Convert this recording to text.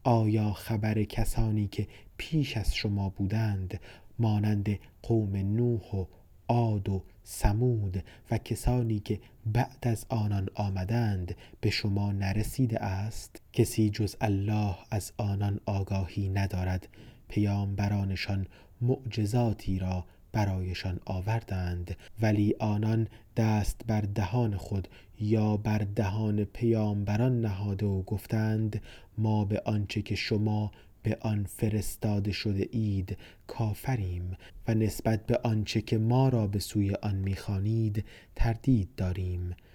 آیا خبر کسانی که پیش از شما بودند، مانند قوم نوح و عاد و ثمود و کسانی که بعد از آنان آمدند به شما نرسیده است؟ کسی جز الله از آنان آگاهی ندارد. پیامبرانشان معجزاتی را برایشان آوردند، ولی آنان دست بر دهان خود یا بر دهان پیامبران نهاده و گفتند ما به آنچه که شما به آن فرستاده شده اید کافریم و نسبت به آنچه که ما را به سوی آن می‌خوانید تردید داریم.